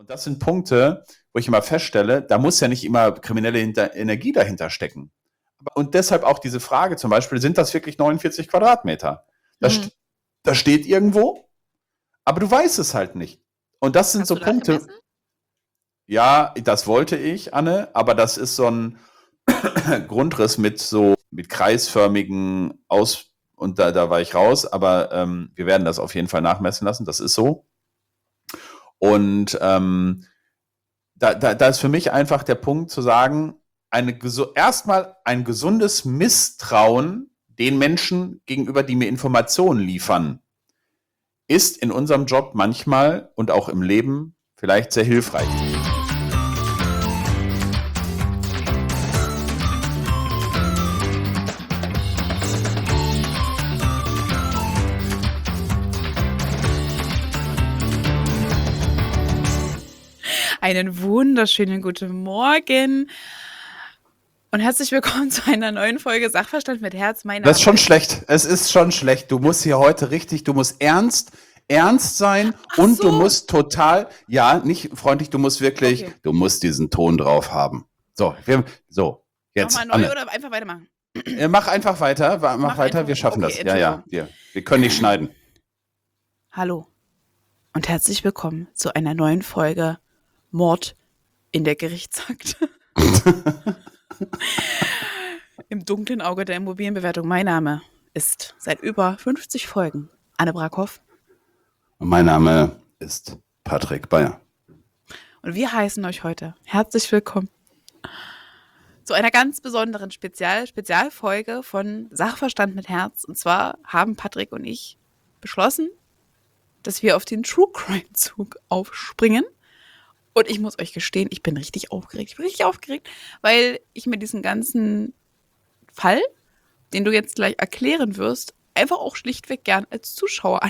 Und das sind Punkte, wo ich immer feststelle, da muss ja nicht immer kriminelle Energie dahinter stecken. Und deshalb auch diese Frage zum Beispiel, sind das wirklich 49 Quadratmeter? Das steht irgendwo, aber du weißt es halt nicht. Und das sind Hast so du das Punkte. gemessen? Ja, das wollte ich, Anne, aber das ist so ein Grundriss mit kreisförmigen und da war ich raus, aber wir werden das auf jeden Fall nachmessen lassen, das ist so. Und da ist für mich einfach der Punkt zu sagen, erstmal ein gesundes Misstrauen den Menschen gegenüber, die mir Informationen liefern, ist in unserem Job manchmal und auch im Leben vielleicht sehr hilfreich. Einen wunderschönen guten Morgen und herzlich willkommen zu einer neuen Folge Sachverstand mit Herz. Das ist schon schlecht. Es ist schon schlecht. Du musst hier heute du musst ernst sein und du musst nicht freundlich, du musst wirklich, Du musst diesen Ton drauf haben. Jetzt. Nochmal neu oder einfach weitermachen? Mach einfach weiter, mach weiter, wir schaffen das. Ja, wir können nicht schneiden. Hallo und herzlich willkommen zu einer neuen Folge Mord in der Gerichtsakte. Im dunklen Auge der Immobilienbewertung. Mein Name ist seit über 50 Folgen Anne Brackhoff. Und mein Name ist Patrick Bayer. Und wir heißen euch heute herzlich willkommen zu einer ganz besonderen Spezialfolge von Sachverstand mit Herz. Und zwar haben Patrick und ich beschlossen, dass wir auf den True Crime Zug aufspringen. Und ich muss euch gestehen, ich bin richtig aufgeregt. Weil ich mir diesen ganzen Fall, den du jetzt gleich erklären wirst, einfach auch schlichtweg gern als Zuhörer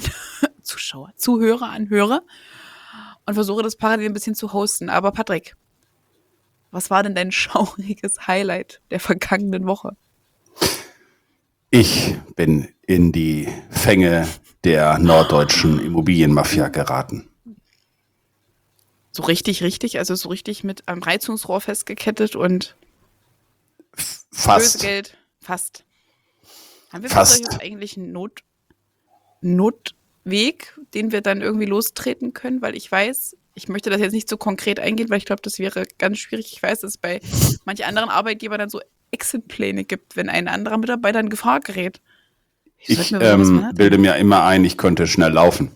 anhöre und versuche das parallel ein bisschen zu hosten. Aber Patrick, was war denn dein schauriges Highlight der vergangenen Woche? Ich bin in die Fänge der norddeutschen Immobilienmafia geraten. So richtig, also so richtig mit einem Reizungsrohr festgekettet und fast. Lösegeld, fast. Haben wir Fast. eigentlich einen Notweg, den wir dann irgendwie lostreten können? Weil ich weiß, ich möchte das jetzt nicht so konkret eingehen, weil ich glaube, das wäre ganz schwierig. Ich weiß, dass es bei manchen anderen Arbeitgebern dann so Exitpläne gibt, wenn ein anderer Mitarbeiter in Gefahr gerät. Ich bilde mir immer ein, ich könnte schnell laufen.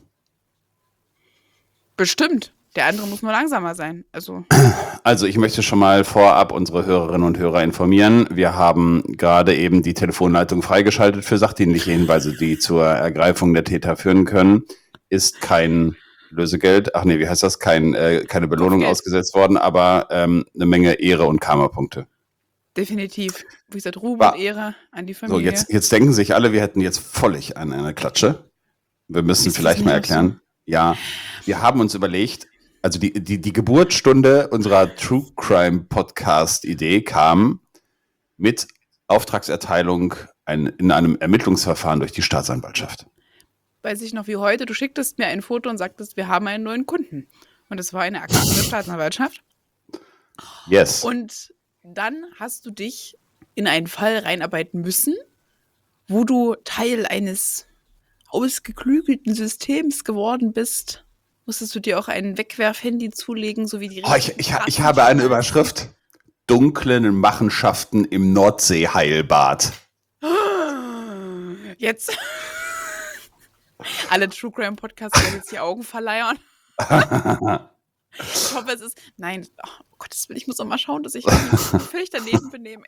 Bestimmt. Der andere muss nur langsamer sein. Also ich möchte schon mal vorab unsere Hörerinnen und Hörer informieren. Wir haben gerade eben die Telefonleitung freigeschaltet für sachdienliche Hinweise, die zur Ergreifung der Täter führen können. Ist kein Lösegeld, keine Belohnung Kopfgeld ausgesetzt worden, aber eine Menge Ehre und Karma-Punkte. Definitiv. Wie gesagt, Ruhm und Ehre an die Familie. So, jetzt denken sich alle, wir hätten jetzt völlig eine Klatsche. Wir müssen vielleicht mal erklären. Ja, wir haben uns überlegt, also die Geburtsstunde unserer True Crime Podcast Idee kam mit Auftragserteilung in einem Ermittlungsverfahren durch die Staatsanwaltschaft. Weiß ich noch wie heute, du schicktest mir ein Foto und sagtest, wir haben einen neuen Kunden. Und es war eine Akte der Staatsanwaltschaft. Yes. Und dann hast du dich in einen Fall reinarbeiten müssen, wo du Teil eines ausgeklügelten Systems geworden bist. Musstest du dir auch ein Wegwerfhandy zulegen, so wie die ich habe eine Überschrift. Dunklen Machenschaften im Nordsee-Heilbad. Jetzt. Alle True Crime Podcasts werden jetzt die Augen verleiern. Ich hoffe, es ist. Nein, oh Gottes Willen, ich muss auch mal schauen, dass ich mich völlig daneben benehme.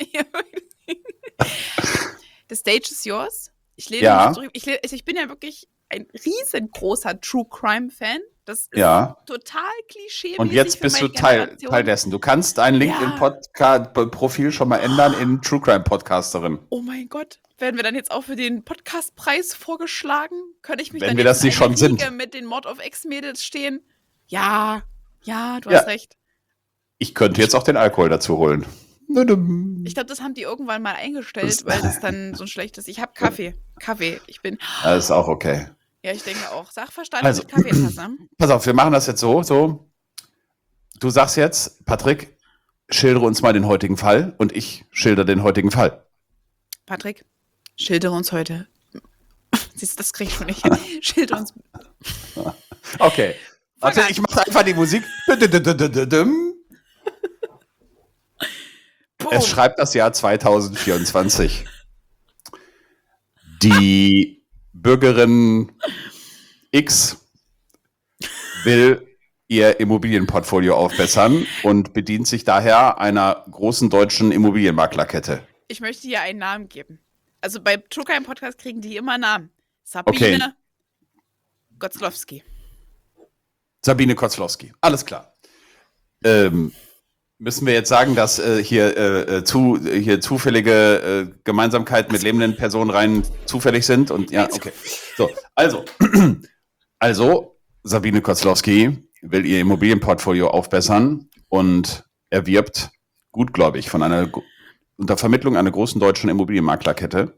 The stage is yours. Ich lehne mich zurück. Ich bin ja wirklich ein riesengroßer True Crime Fan. Das ist total klischee. Und jetzt bist du Teil dessen. Du kannst dein LinkedIn-Profil schon mal ändern in True Crime Podcasterin. Oh mein Gott. Werden wir dann jetzt auch für den Podcastpreis vorgeschlagen? Könnte ich mich Wenn dann wir jetzt das nicht schon sind. mit den Mod of X-Mädels stehen? Ja, du hast recht. Ich könnte jetzt auch den Alkohol dazu holen. Ich glaube, das haben die irgendwann mal eingestellt, weil das dann so schlecht ist. Ich habe Kaffee. Das ist auch okay. Ja, ich denke auch. Sachverstand mit Kaffeetasse. Pass auf, wir machen das jetzt so. du sagst jetzt, Patrick, schildere uns mal den heutigen Fall und ich schildere den heutigen Fall. Patrick, schildere uns heute. Siehst du, das krieg ich schon nicht hin. Schildere uns. Okay. Warte, ich mache einfach die Musik. Es schreibt das Jahr 2024. Die Bürgerin X will ihr Immobilienportfolio aufbessern und bedient sich daher einer großen deutschen Immobilienmaklerkette. Ich möchte hier einen Namen geben. Also bei True Crime Podcast kriegen die immer Namen. Sabine Gotzlowski. Sabine Kotzlowski, alles klar. Müssen wir jetzt sagen, dass hier zufällige Gemeinsamkeiten mit lebenden Personen rein zufällig sind? Und ja, okay. So, also Sabine Kotzlowski will ihr Immobilienportfolio aufbessern und erwirbt gutgläubig unter Vermittlung einer großen deutschen Immobilienmaklerkette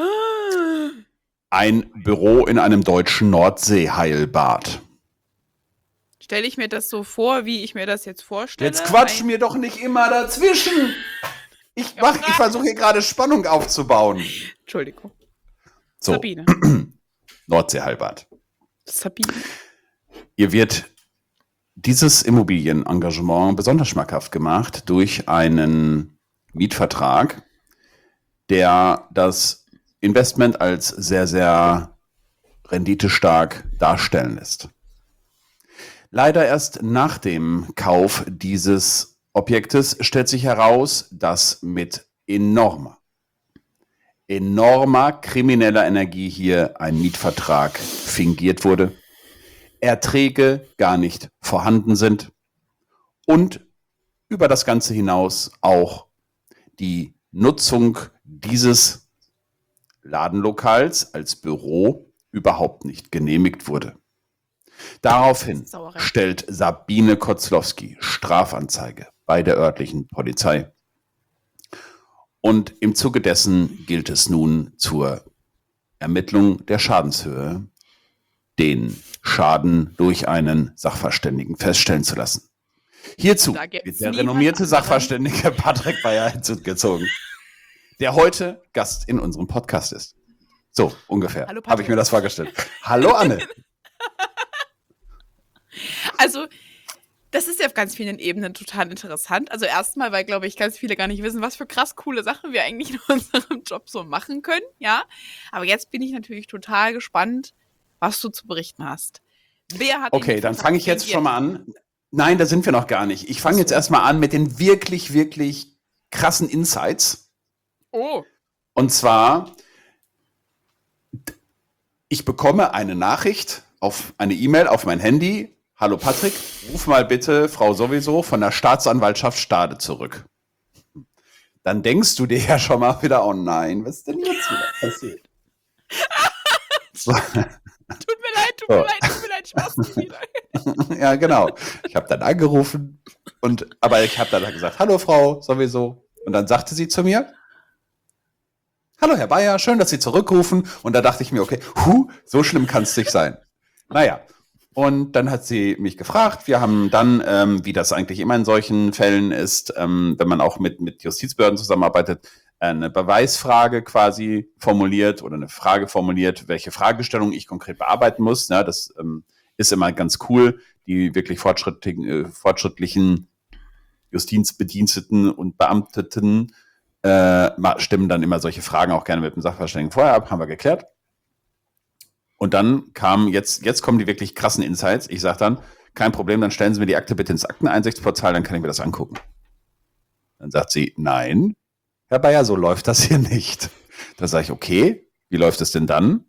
ein Büro in einem deutschen Nordseeheilbad. Stelle ich mir das so vor, wie ich mir das jetzt vorstelle? Jetzt quatsch mir doch nicht immer dazwischen. Ich versuche hier gerade Spannung aufzubauen. Entschuldigung. So. Sabine. Nordseeheilbad. Sabine. Ihr wird dieses Immobilienengagement besonders schmackhaft gemacht durch einen Mietvertrag, der das Investment als sehr, sehr renditestark darstellen lässt. Leider erst nach dem Kauf dieses Objektes stellt sich heraus, dass mit enormer krimineller Energie hier ein Mietvertrag fingiert wurde, Erträge gar nicht vorhanden sind und über das Ganze hinaus auch die Nutzung dieses Ladenlokals als Büro überhaupt nicht genehmigt wurde. Daraufhin stellt Sabine Kotzlowski Strafanzeige bei der örtlichen Polizei. Und im Zuge dessen gilt es nun zur Ermittlung der Schadenshöhe, den Schaden durch einen Sachverständigen feststellen zu lassen. Hierzu wird der renommierte Sachverständige Patrick Beyer hinzugezogen, der heute Gast in unserem Podcast ist. So, ungefähr, habe ich mir das vorgestellt. Hallo Anne. Also, das ist ja auf ganz vielen Ebenen total interessant. Also erstmal, weil, glaube ich, ganz viele gar nicht wissen, was für krass coole Sachen wir eigentlich in unserem Job so machen können, ja. Aber jetzt bin ich natürlich total gespannt, was du zu berichten hast. Okay, dann fange ich jetzt schon mal an. Nein, da sind wir noch gar nicht. Ich fange jetzt erstmal an mit den wirklich, wirklich krassen Insights. Oh. Und zwar, ich bekomme eine Nachricht eine E-Mail auf mein Handy. Hallo Patrick, ruf mal bitte Frau sowieso von der Staatsanwaltschaft Stade zurück. Dann denkst du dir ja schon mal wieder, oh nein, was ist denn jetzt wieder passiert? Tut mir leid, ich mach's nicht wieder. Ja, genau. Ich habe dann angerufen, aber ich habe dann gesagt, hallo Frau sowieso. Und dann sagte sie zu mir, hallo Herr Beyer, schön, dass Sie zurückrufen. Und da dachte ich mir, okay, so schlimm kann es nicht sein. Naja. Und dann hat sie mich gefragt. Wir haben dann, wie das eigentlich immer in solchen Fällen ist, wenn man auch mit Justizbehörden zusammenarbeitet, eine Beweisfrage quasi formuliert oder eine Frage formuliert, welche Fragestellung ich konkret bearbeiten muss. Ja, das ist immer ganz cool. Die wirklich fortschrittlichen Justizbediensteten und Beamteten stimmen dann immer solche Fragen auch gerne mit dem Sachverständigen vorher ab. Haben wir geklärt. Und dann jetzt kommen die wirklich krassen Insights. Ich sage dann, kein Problem, dann stellen Sie mir die Akte bitte ins Akteneinsichtsportal, dann kann ich mir das angucken. Dann sagt sie, nein, Herr Beyer, so läuft das hier nicht. Da sage ich, okay, wie läuft es denn dann?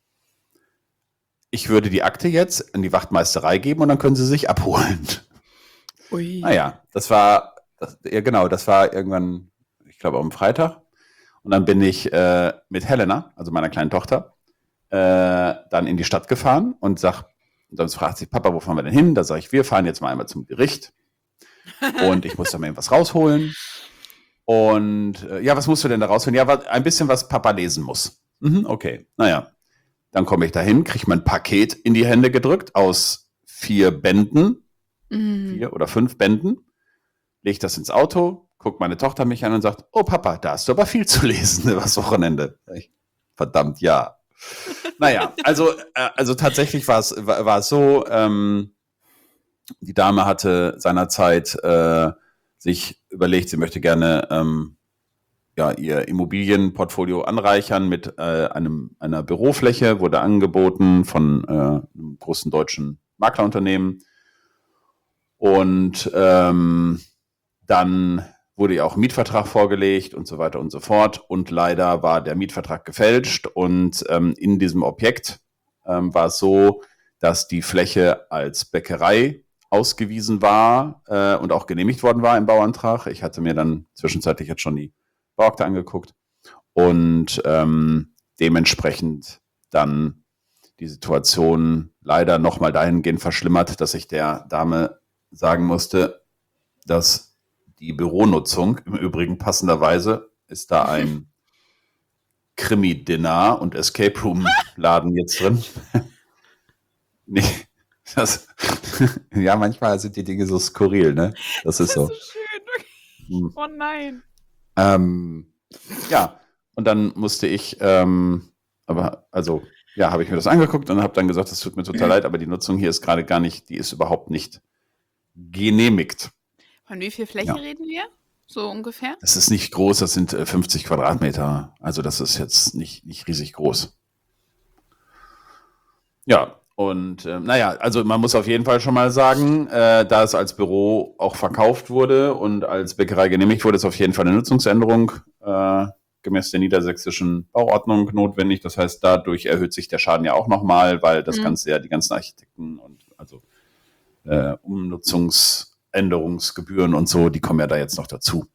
Ich würde die Akte jetzt in die Wachtmeisterei geben und dann können Sie sich abholen. Ui. Naja, das war irgendwann, ich glaube am Freitag. Und dann bin ich mit Helena, also meiner kleinen Tochter, dann in die Stadt gefahren und dann fragt sich Papa, wo fahren wir denn hin? Da sage ich, wir fahren jetzt mal einmal zum Gericht und ich muss da mal irgendwas rausholen. Und ja, was musst du denn da rausholen? Ja, ein bisschen, was Papa lesen muss. Okay, naja. Dann komme ich dahin, kriege mein Paket in die Hände gedrückt aus 4 Bänden 4 oder 5 Bänden, lege das ins Auto, guckt meine Tochter mich an und sagt, oh Papa, da hast du aber viel zu lesen übers Wochenende. Verdammt, ja. Naja, also tatsächlich war es so, die Dame hatte seinerzeit sich überlegt, sie möchte gerne ihr Immobilienportfolio anreichern mit einer Bürofläche, wurde angeboten von einem großen deutschen Maklerunternehmen. Und dann wurde ihr auch ein Mietvertrag vorgelegt und so weiter und so fort. Und leider war der Mietvertrag gefälscht. Und in diesem Objekt war es so, dass die Fläche als Bäckerei ausgewiesen war und auch genehmigt worden war im Bauantrag. Ich hatte mir dann zwischenzeitlich jetzt schon die Bauakte angeguckt und dementsprechend dann die Situation leider nochmal dahingehend verschlimmert, dass ich der Dame sagen musste, dass die Büronutzung, im Übrigen passenderweise, ist da ein Krimi-Dinner und Escape Room-Laden jetzt drin. Nee, ja, manchmal sind die Dinge so skurril, ne? Das ist so. Das ist so schön. Oh nein. Ja, und dann musste ich, habe ich mir das angeguckt und habe dann gesagt, es tut mir total leid, aber die Nutzung hier ist gerade gar nicht, die ist überhaupt nicht genehmigt. Von wie viel Fläche reden wir? So ungefähr? Das ist nicht groß, das sind 50 Quadratmeter. Also das ist jetzt nicht riesig groß. Ja, und also man muss auf jeden Fall schon mal sagen, da es als Büro auch verkauft wurde und als Bäckerei genehmigt wurde, ist auf jeden Fall eine Nutzungsänderung gemäß der niedersächsischen Bauordnung notwendig. Das heißt, dadurch erhöht sich der Schaden ja auch nochmal, weil das Ganze ja die ganzen Architekten und also Umnutzungsänderungsgebühren und so, die kommen ja da jetzt noch dazu.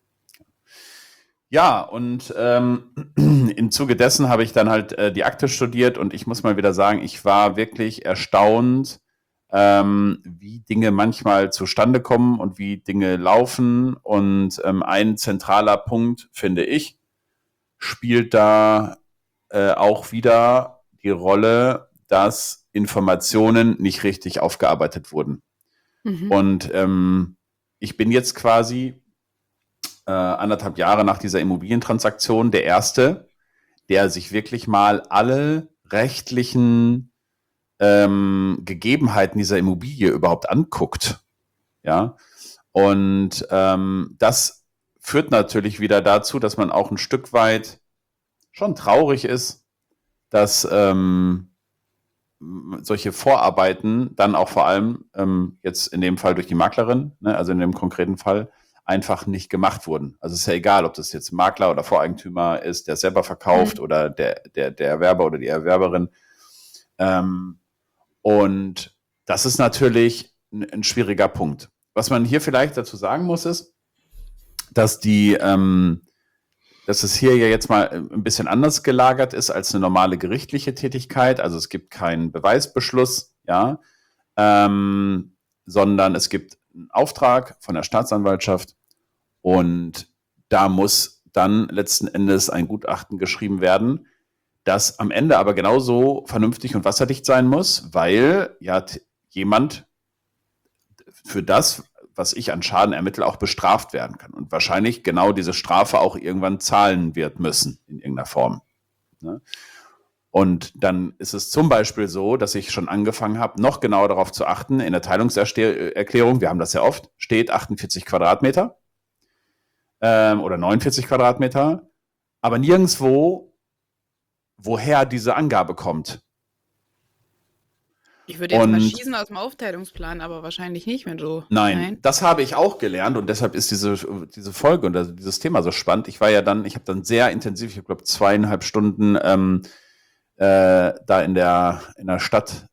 Ja, und im Zuge dessen habe ich dann halt die Akte studiert und ich muss mal wieder sagen, ich war wirklich erstaunt, wie Dinge manchmal zustande kommen und wie Dinge laufen. Und ein zentraler Punkt, finde ich, spielt da auch wieder die Rolle, dass Informationen nicht richtig aufgearbeitet wurden. Und ich bin jetzt quasi 1,5 Jahre nach dieser Immobilientransaktion der Erste, der sich wirklich mal alle rechtlichen Gegebenheiten dieser Immobilie überhaupt anguckt. Ja, und das führt natürlich wieder dazu, dass man auch ein Stück weit schon traurig ist, dass solche Vorarbeiten dann auch vor allem jetzt in dem Fall durch die Maklerin, ne, also in dem konkreten Fall, einfach nicht gemacht wurden. Also es ist ja egal, ob das jetzt Makler oder Voreigentümer ist, der selber verkauft oder der Erwerber oder die Erwerberin. Und das ist natürlich ein schwieriger Punkt. Was man hier vielleicht dazu sagen muss, ist, dass dass es hier ja jetzt mal ein bisschen anders gelagert ist als eine normale gerichtliche Tätigkeit. Also es gibt keinen Beweisbeschluss, ja, sondern es gibt einen Auftrag von der Staatsanwaltschaft und da muss dann letzten Endes ein Gutachten geschrieben werden, das am Ende aber genauso vernünftig und wasserdicht sein muss, weil ja jemand für das, was ich an Schaden ermittle, auch bestraft werden kann und wahrscheinlich genau diese Strafe auch irgendwann zahlen wird müssen in irgendeiner Form. Ne? Und dann ist es zum Beispiel so, dass ich schon angefangen habe, noch genauer darauf zu achten, in der Teilungserklärung, wir haben das ja oft, steht 48 Quadratmeter oder 49 Quadratmeter, aber nirgendwo, woher diese Angabe kommt. Ich würde jetzt mal schießen aus dem Aufteilungsplan, aber wahrscheinlich nicht, wenn du... Nein, das habe ich auch gelernt und deshalb ist diese Folge und dieses Thema so spannend. Ich habe dann sehr intensiv, ich glaube 2,5 Stunden da in der Stadt,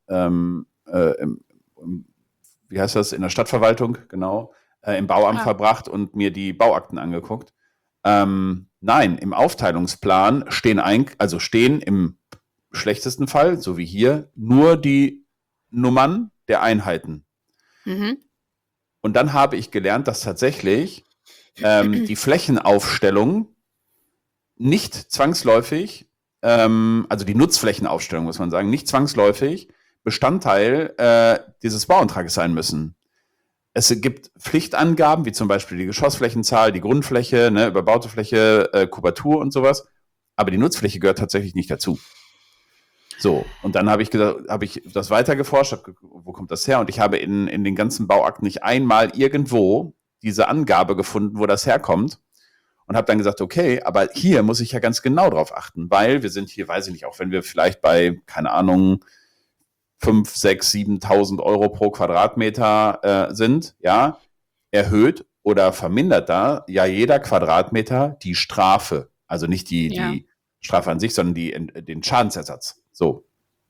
wie heißt das, in der Stadtverwaltung, genau, im Bauamt verbracht und mir die Bauakten angeguckt. Nein, im Aufteilungsplan stehen im schlechtesten Fall, so wie hier, nur die Nummern der Einheiten. Und dann habe ich gelernt, dass tatsächlich die Flächenaufstellung nicht zwangsläufig, also die Nutzflächenaufstellung, muss man sagen, nicht zwangsläufig Bestandteil dieses Bauantrags sein müssen. Es gibt Pflichtangaben, wie zum Beispiel die Geschossflächenzahl, die Grundfläche, ne, überbaute Fläche, Kubatur und sowas. Aber die Nutzfläche gehört tatsächlich nicht dazu. So, und dann habe ich das weiter geforscht, wo kommt das her? Und ich habe in den ganzen Bauakten nicht einmal irgendwo diese Angabe gefunden, wo das herkommt. Und habe dann gesagt, okay, aber hier muss ich ja ganz genau drauf achten, weil wir sind hier, weiß ich nicht, auch wenn wir vielleicht bei, keine Ahnung, 5, 6, 7.000 Euro pro Quadratmeter sind, ja, erhöht oder vermindert da ja jeder Quadratmeter die Strafe. Also nicht die Strafe an sich, sondern den Schadensersatz. So.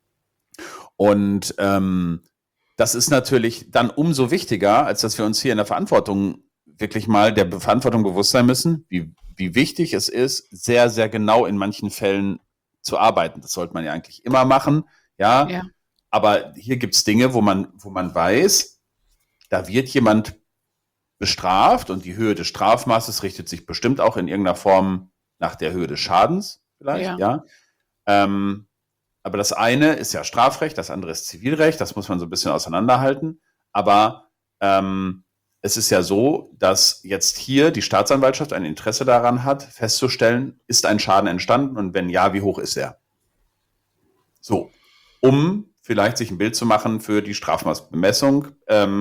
Und das ist natürlich dann umso wichtiger, als dass wir uns hier in der Verantwortung wirklich mal der Verantwortung bewusst sein müssen, wie wichtig es ist, sehr, sehr genau in manchen Fällen zu arbeiten. Das sollte man ja eigentlich immer machen, ja. Aber hier gibt es Dinge, wo man weiß, da wird jemand bestraft und die Höhe des Strafmaßes richtet sich bestimmt auch in irgendeiner Form nach der Höhe des Schadens vielleicht, ja. Aber das eine ist ja Strafrecht, das andere ist Zivilrecht, das muss man so ein bisschen auseinanderhalten. Aber es ist ja so, dass jetzt hier die Staatsanwaltschaft ein Interesse daran hat, festzustellen, ist ein Schaden entstanden und wenn ja, wie hoch ist er? So, um vielleicht sich ein Bild zu machen für die Strafmaßbemessung,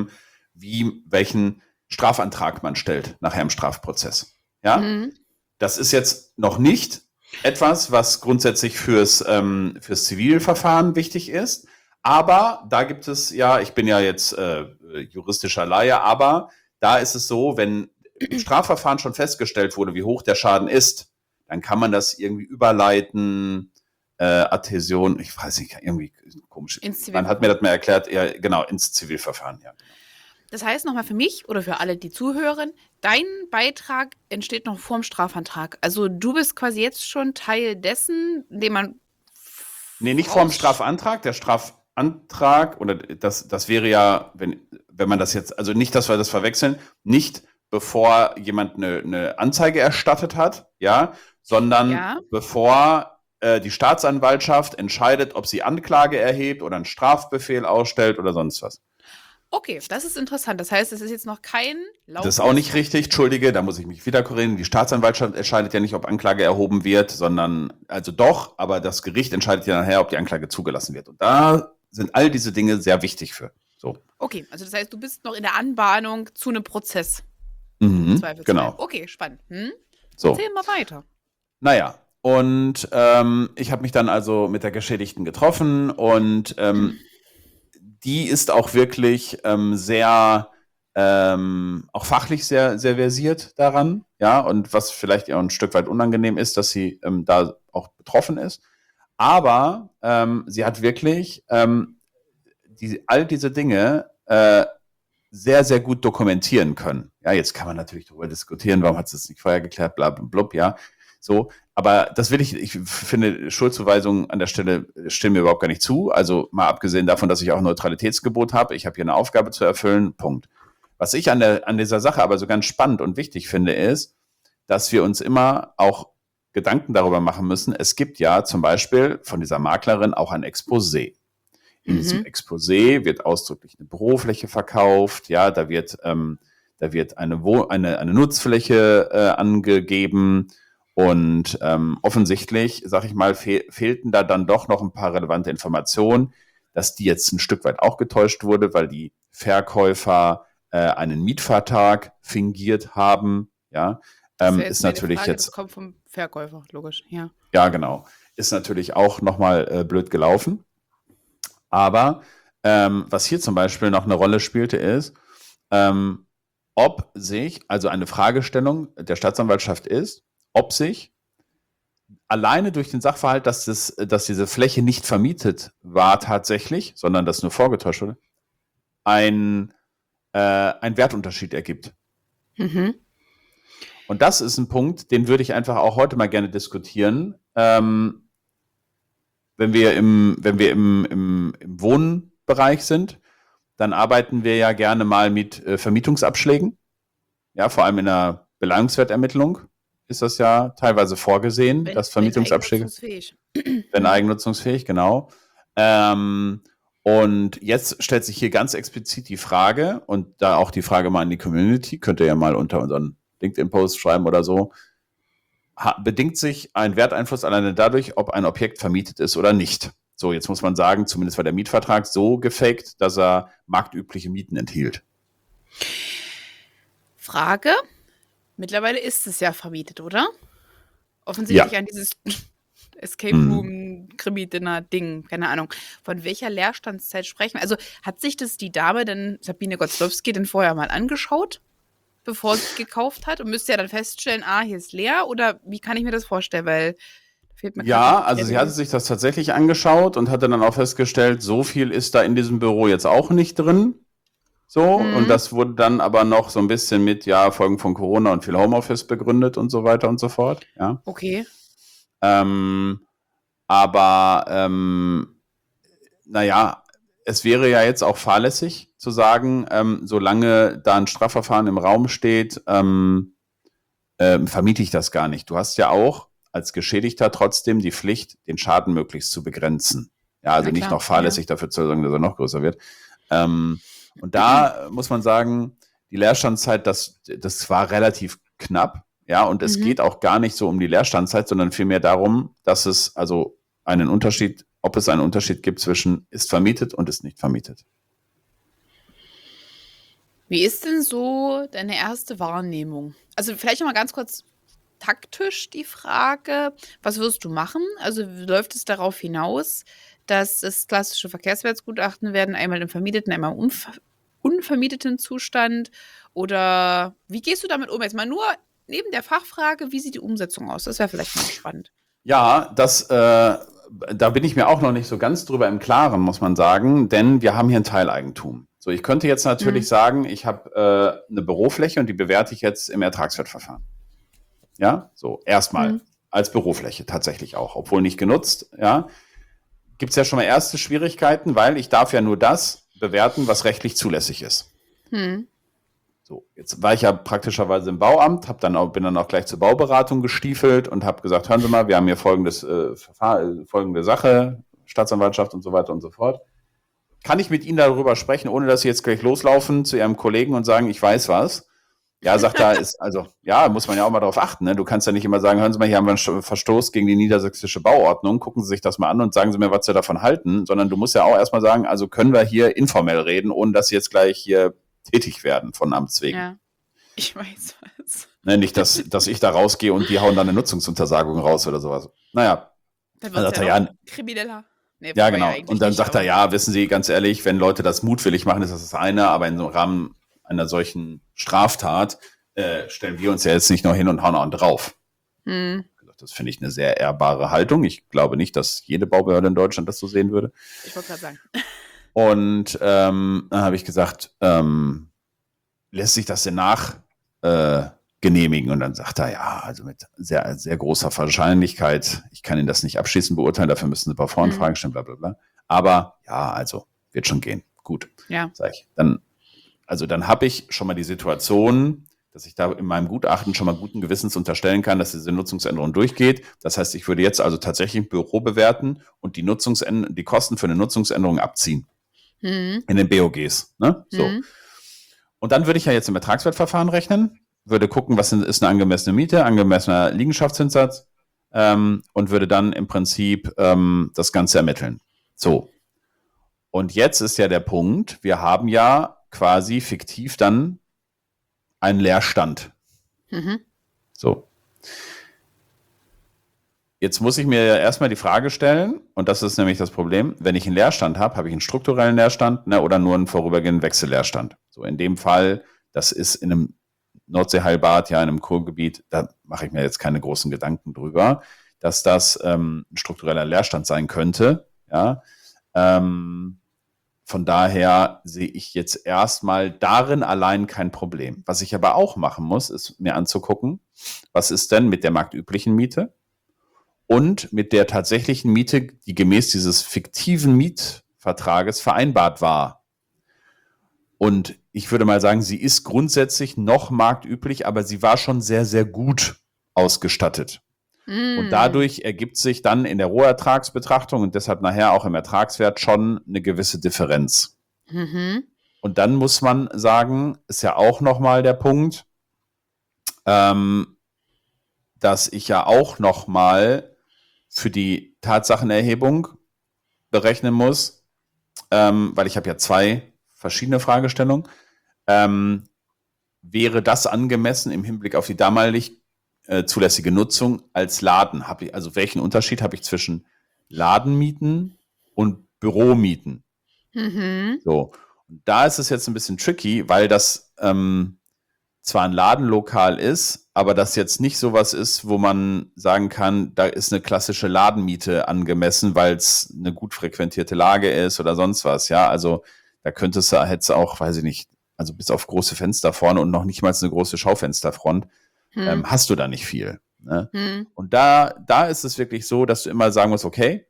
welchen Strafantrag man stellt nachher im Strafprozess. Ja, das ist jetzt noch nicht etwas, was grundsätzlich fürs Zivilverfahren wichtig ist. Aber da gibt es ja, ich bin ja jetzt juristischer Laie, aber da ist es so, wenn im Strafverfahren schon festgestellt wurde, wie hoch der Schaden ist, dann kann man das irgendwie überleiten, Adhäsion, ich weiß nicht, irgendwie komisch. Man hat mir das mal erklärt, ja, genau, ins Zivilverfahren, ja. Das heißt nochmal für mich oder für alle, die zuhören, dein Beitrag entsteht noch vorm Strafantrag. Also du bist quasi jetzt schon Teil dessen, den man... Nee, nicht vorm Strafantrag. Der Strafantrag, oder das wäre ja, wenn man das jetzt, also nicht, dass wir das verwechseln, nicht bevor jemand eine Anzeige erstattet hat, ja, sondern bevor die Staatsanwaltschaft entscheidet, ob sie Anklage erhebt oder einen Strafbefehl ausstellt oder sonst was. Okay, das ist interessant. Das heißt, es ist jetzt noch kein laufendes... Das ist auch nicht richtig, entschuldige, da muss ich mich wieder korrigieren. Die Staatsanwaltschaft entscheidet ja nicht, ob Anklage erhoben wird, sondern, also doch, aber das Gericht entscheidet ja nachher, ob die Anklage zugelassen wird. Und da sind all diese Dinge sehr wichtig für. So. Okay, also das heißt, du bist noch in der Anbahnung zu einem Prozess. Genau. Okay, spannend. So. Erzähl mal weiter. Naja, und ich habe mich dann also mit der Geschädigten getroffen und die ist auch wirklich sehr, auch fachlich sehr, sehr versiert daran, ja, und was vielleicht ihr ein Stück weit unangenehm ist, dass sie da auch betroffen ist. Aber sie hat wirklich all diese Dinge sehr, sehr gut dokumentieren können. Ja, jetzt kann man natürlich darüber diskutieren, warum hat sie es nicht vorher geklärt, bla, bla, blub, ja. So, aber das ich finde, Schuldzuweisungen an der Stelle stimmen mir überhaupt gar nicht zu. Also mal abgesehen davon, dass ich auch ein Neutralitätsgebot habe, ich habe hier eine Aufgabe zu erfüllen, Punkt. Was ich an dieser Sache aber so ganz spannend und wichtig finde, ist, dass wir uns immer auch Gedanken darüber machen müssen. Es gibt ja zum Beispiel von dieser Maklerin auch ein Exposé. In diesem Exposé wird ausdrücklich eine Bürofläche verkauft, ja, da wird eine Nutzfläche angegeben. Und offensichtlich, sag ich mal, fehlten da dann doch noch ein paar relevante Informationen, dass die jetzt ein Stück weit auch getäuscht wurde, weil die Verkäufer einen Mietvertrag fingiert haben. Ja, ist natürlich Frage, jetzt. Das kommt vom Verkäufer, logisch, ja. Ja, genau. Ist natürlich auch nochmal blöd gelaufen. Aber was hier zum Beispiel noch eine Rolle spielte, ist, ob sich, also eine Fragestellung der Staatsanwaltschaft ist, ob sich alleine durch den Sachverhalt, dass diese Fläche nicht vermietet war tatsächlich, sondern dass nur vorgetäuscht wurde, ein Wertunterschied ergibt. Und das ist ein Punkt, den würde ich einfach auch heute mal gerne diskutieren, wenn wir im Wohnbereich sind, dann arbeiten wir ja gerne mal mit Vermietungsabschlägen, ja, vor allem in der Belangungswertermittlung ist das ja teilweise vorgesehen, dass Vermietungsabschläge. Eigennutzungsfähig. Wenn eigennutzungsfähig, genau. Und jetzt stellt sich hier ganz explizit die Frage, und da auch die Frage mal an die Community, könnt ihr ja mal unter unseren LinkedIn-Post schreiben oder so, bedingt sich ein Werteinfluss alleine dadurch, ob ein Objekt vermietet ist oder nicht. So, jetzt muss man sagen, zumindest war der Mietvertrag so gefaked, dass er marktübliche Mieten enthielt. Frage, mittlerweile ist es ja vermietet, oder? Offensichtlich an dieses Escape Room, Krimi-Dinner-Ding, keine Ahnung. Von welcher Leerstandszeit sprechen wir? Also hat sich das die Dame denn, Sabine Gotzlowski, denn vorher mal angeschaut, bevor sie es gekauft hat? Und müsste ja dann feststellen, hier ist leer? Oder wie kann ich mir das vorstellen? Weil fehlt mir ja, also sie hatte sich das tatsächlich angeschaut und hatte dann auch festgestellt, so viel ist da in diesem Büro jetzt auch nicht drin. So, und das wurde dann aber noch so ein bisschen mit, Folgen von Corona und viel Homeoffice begründet und so weiter und so fort. Ja. Okay. Es wäre ja jetzt auch fahrlässig zu sagen, solange da ein Strafverfahren im Raum steht, vermiete ich das gar nicht. Du hast ja auch als Geschädigter trotzdem die Pflicht, den Schaden möglichst zu begrenzen. Ja, also nicht noch fahrlässig dafür zu sorgen, dass er noch größer wird. Und da muss man sagen, die Leerstandszeit, das war relativ knapp. Ja, und es geht auch gar nicht so um die Leerstandszeit, sondern vielmehr darum, dass es ob es einen Unterschied gibt zwischen ist vermietet und ist nicht vermietet. Wie ist denn so deine erste Wahrnehmung? Also vielleicht noch mal ganz kurz taktisch die Frage, was wirst du machen? Also läuft es darauf hinaus, dass es klassische Verkehrswertgutachten werden, einmal im vermieteten, einmal im unvermieteten Zustand? Oder wie gehst du damit um? Jetzt mal nur neben der Fachfrage, wie sieht die Umsetzung aus? Das wäre vielleicht mal spannend. Ja, da bin ich mir auch noch nicht so ganz drüber im Klaren, muss man sagen, denn wir haben hier ein Teileigentum. So, ich könnte jetzt natürlich sagen, ich habe eine Bürofläche und die bewerte ich jetzt im Ertragswertverfahren. Ja, so erstmal als Bürofläche tatsächlich auch, obwohl nicht genutzt. Ja, gibt es ja schon mal erste Schwierigkeiten, weil ich darf ja nur das bewerten, was rechtlich zulässig ist. So, jetzt war ich ja praktischerweise im Bauamt, bin dann auch gleich zur Bauberatung gestiefelt und habe gesagt, hören Sie mal, wir haben hier folgende Sache, Staatsanwaltschaft und so weiter und so fort. Kann ich mit Ihnen darüber sprechen, ohne dass Sie jetzt gleich loslaufen zu Ihrem Kollegen und sagen, ich weiß was? Ja, sagt er, muss man ja auch mal darauf achten. Ne? Du kannst ja nicht immer sagen, hören Sie mal, hier haben wir einen Verstoß gegen die niedersächsische Bauordnung, gucken Sie sich das mal an und sagen Sie mir, was Sie davon halten, sondern du musst ja auch erstmal sagen, also können wir hier informell reden, ohne dass Sie jetzt gleich hier tätig werden von Amts wegen. Ja, ich weiß was. Ne, nicht, dass ich da rausgehe und die hauen dann eine Nutzungsuntersagung raus oder sowas. Naja. Dann wird es krimineller. Nee, ja, genau. Und dann sagt er, wissen Sie, ganz ehrlich, wenn Leute das mutwillig machen, ist das eine, aber im Rahmen einer solchen Straftat stellen wir uns ja jetzt nicht noch hin und hauen auch drauf. Das finde ich eine sehr ehrbare Haltung. Ich glaube nicht, dass jede Baubehörde in Deutschland das so sehen würde. Ich wollte gerade sagen. Und dann habe ich gesagt, lässt sich das denn genehmigen? Und dann sagt er, also mit sehr, sehr großer Wahrscheinlichkeit, ich kann Ihnen das nicht abschließend beurteilen, dafür müssen Sie ein paar Voranfragen stellen, bla bla bla. Aber wird schon gehen. Gut, sag ich. Dann habe ich schon mal die Situation, dass ich da in meinem Gutachten schon mal guten Gewissens unterstellen kann, dass diese Nutzungsänderung durchgeht. Das heißt, ich würde jetzt also tatsächlich ein Büro bewerten und die Kosten für eine Nutzungsänderung abziehen. In den BOGs. Ne? So. Und dann würde ich ja jetzt im Ertragswertverfahren rechnen, würde gucken, was ist eine angemessene Miete, angemessener Liegenschaftszinssatz und würde dann im Prinzip das Ganze ermitteln. So. Und jetzt ist ja der Punkt, wir haben ja quasi fiktiv dann einen Leerstand. So. Jetzt muss ich mir erstmal die Frage stellen, und das ist nämlich das Problem, wenn ich einen Leerstand habe, habe ich einen strukturellen Leerstand, ne, oder nur einen vorübergehenden Wechselleerstand. So, in dem Fall, das ist in einem Nordseeheilbad, in einem Kurgebiet, da mache ich mir jetzt keine großen Gedanken drüber, dass das ein struktureller Leerstand sein könnte. Ja. Von daher sehe ich jetzt erstmal darin allein kein Problem. Was ich aber auch machen muss, ist mir anzugucken, was ist denn mit der marktüblichen Miete und mit der tatsächlichen Miete, die gemäß dieses fiktiven Mietvertrages vereinbart war. Und ich würde mal sagen, sie ist grundsätzlich noch marktüblich, aber sie war schon sehr, sehr gut ausgestattet. Und dadurch ergibt sich dann in der Rohertragsbetrachtung und deshalb nachher auch im Ertragswert schon eine gewisse Differenz. Und dann muss man sagen, ist ja auch nochmal der Punkt, dass ich ja auch nochmal für die Tatsachenerhebung berechnen muss, weil ich habe ja 2 verschiedene Fragestellungen. Wäre das angemessen im Hinblick auf die damalig zulässige Nutzung als Laden? Also welchen Unterschied habe ich zwischen Ladenmieten und Büromieten? So. Und da ist es jetzt ein bisschen tricky, weil das zwar ein Ladenlokal ist, aber das jetzt nicht sowas ist, wo man sagen kann, da ist eine klassische Ladenmiete angemessen, weil es eine gut frequentierte Lage ist oder sonst was. Ja, also da hätte es auch, weiß ich nicht, also bis auf große Fenster vorne und noch nicht mal eine große Schaufensterfront, hast du da nicht viel. Ne? Und da ist es wirklich so, dass du immer sagen musst, okay,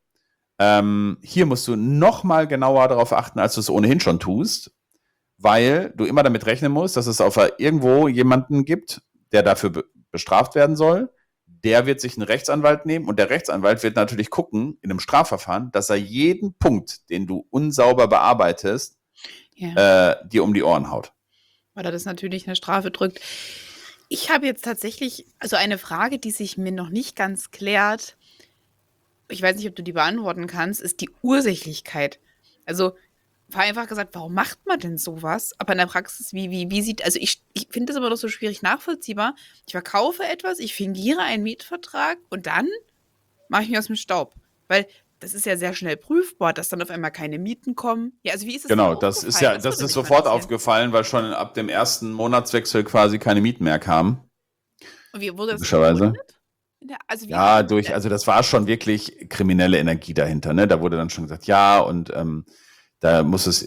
hier musst du noch mal genauer darauf achten, als du es ohnehin schon tust, weil du immer damit rechnen musst, dass es irgendwo jemanden gibt, der dafür bestraft werden soll. Der wird sich einen Rechtsanwalt nehmen und der Rechtsanwalt wird natürlich gucken in einem Strafverfahren, dass er jeden Punkt, den du unsauber bearbeitest, dir um die Ohren haut. Weil er das natürlich eine Strafe drückt. Ich habe jetzt tatsächlich, also eine Frage, die sich mir noch nicht ganz klärt, ich weiß nicht, ob du die beantworten kannst, ist die Ursächlichkeit. Also vereinfacht gesagt, warum macht man denn sowas? Aber in der Praxis, wie sieht, also ich finde das immer noch so schwierig nachvollziehbar. Ich verkaufe etwas, ich fingiere einen Mietvertrag und dann mache ich mich aus dem Staub. Weil das ist ja sehr schnell prüfbar, dass dann auf einmal keine Mieten kommen. Ja, also wie ist es Genau, das ist sofort aufgefallen, weil schon ab dem ersten Monatswechsel quasi keine Mieten mehr kamen. Und wie wurde das begründet? Also das war schon wirklich kriminelle Energie dahinter. Ne? Da wurde dann schon gesagt, ja, und da muss es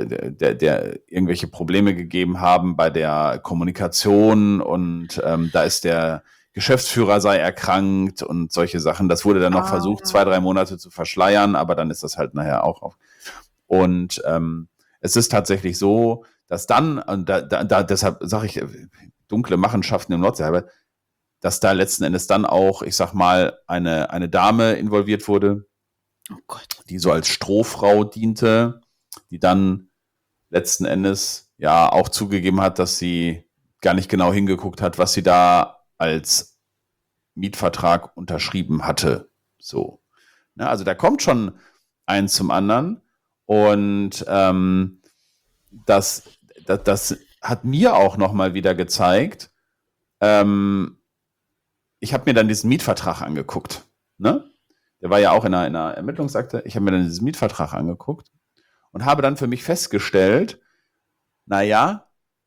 der irgendwelche Probleme gegeben haben bei der Kommunikation und da ist der Geschäftsführer sei erkrankt und solche Sachen. Das wurde dann noch versucht, 2-3 Monate zu verschleiern, aber dann ist das halt nachher auch auf. Und es ist tatsächlich so, dass dann, und deshalb sage ich, dunkle Machenschaften im Nordseehalber, dass da letzten Endes dann auch, ich sag mal, eine Dame involviert wurde, die so als Strohfrau diente, die dann letzten Endes ja auch zugegeben hat, dass sie gar nicht genau hingeguckt hat, was sie da als Mietvertrag unterschrieben hatte. So. Ja, also da kommt schon eins zum anderen und das hat mir auch nochmal wieder gezeigt, ich habe mir dann diesen Mietvertrag angeguckt. Ne? Der war ja auch in einer Ermittlungsakte. Ich habe mir dann diesen Mietvertrag angeguckt und habe dann für mich festgestellt, naja,